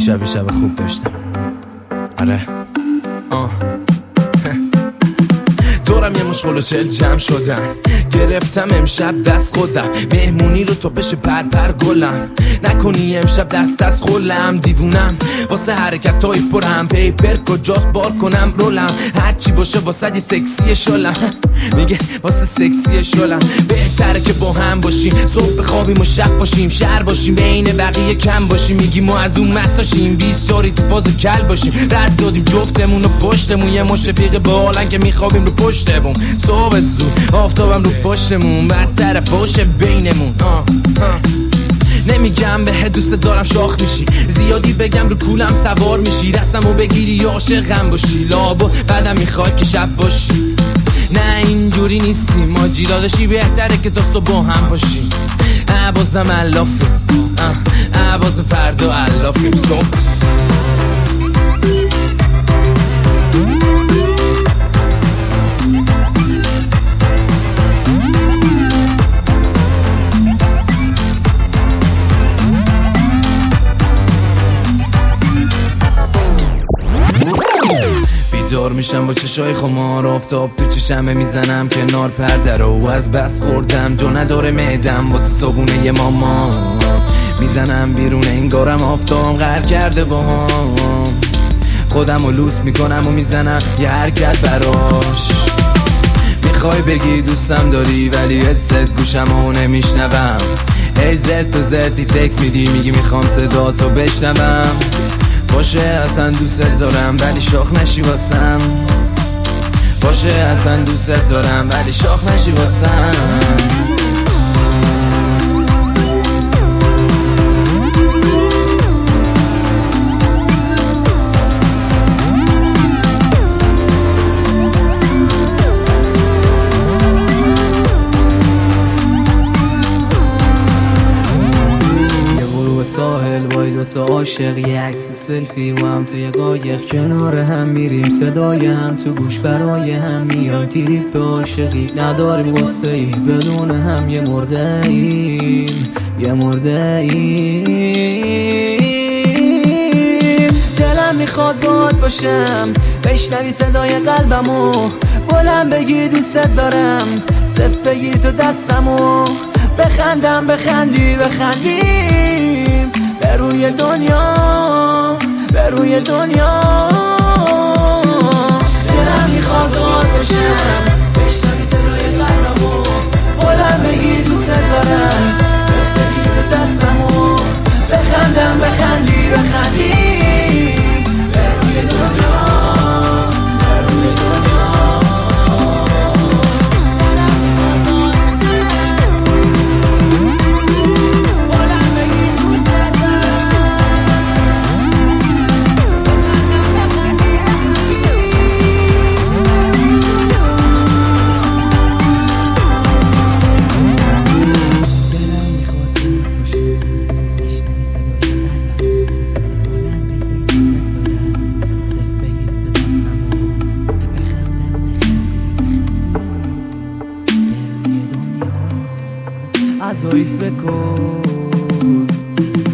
دیشب شب خوب داشتم. آره دورم یه مشغول و چل جمع شدن، گرفتم امشب دست خودم، مهمونی رو تو بشه پر گلم، نکنی امشب دست از خولم، دیوونم واسه حرکتای پرم، پیپر کجاست بار کنم رولم، هرچی باشه واسه دی سکسی شلم، میگه واسه سکسی شلم، بهتره که با هم باشیم، صبح بخوابیم و شب باشیم، شهر باشیم بین بقیه کم باشیم، میگیم ما از اون مساشیم 20 جاری تو باز کل باشیم، رد دادیم جفتمون و پشتمون، یه مشفیق بالن که میخوابیم رو پشتمون، صبح زود آفتابم رو پشتمون، بدتر فوش بینمون. نمیگم به دوست دارم شاخ میشی، زیادی بگم رو کولم سوار میشی، دستمو بگیری یا عاشقم باشی، لابا بعدم میخوای که شب باشی، نه اینجوری نیستی ما جیلا داشتی، بهتره که تا صبح با هم باشی، بازم علافیم بازم فردا علافیم صبح. بیدار میشم با چشای خمار، آفتاب تو چشمه میزنم کنار پرده رو، از بس خوردم جو نداره معدم واسه صبونه ی ماما، میزنم بیرون انگارم آفتاب غرق کرده با هم، خودم رو لوس میکنم و میزنم یه حرکت براش، میخوای بگی دوستم داری ولی هدست گوشم و نمیشنوم، ای زد تو زدی تکس میدی میگی میخوام صدا تو بشنوم، باشه اصلا دوست دارم ولی شاخ نشی واسم، باشه اصلا دوست دارم ولی شاخ نشی واسم. ساحل وای دوتا عاشق، یه عکس سلفی و هم توی قایق، کنار هم میریم صدای هم تو گوش برای هم میایم، تیریپ به عاشقی نداریم غصه ای، بدون هم یه مرده ایم دلم میخواد باهات باشم، بشنوی صدای قلبمو، بلند بگی دوست دارم، صف بگیر تو دستمو، بخندم بخندی به روی دنیا دلم میخواد باهات باشم، بشنوی صدای قلبمو، بلند بگی دوست دارم، صف بگیر تو دستمو، بخندم بخندی به روی دنیا ازوی فکر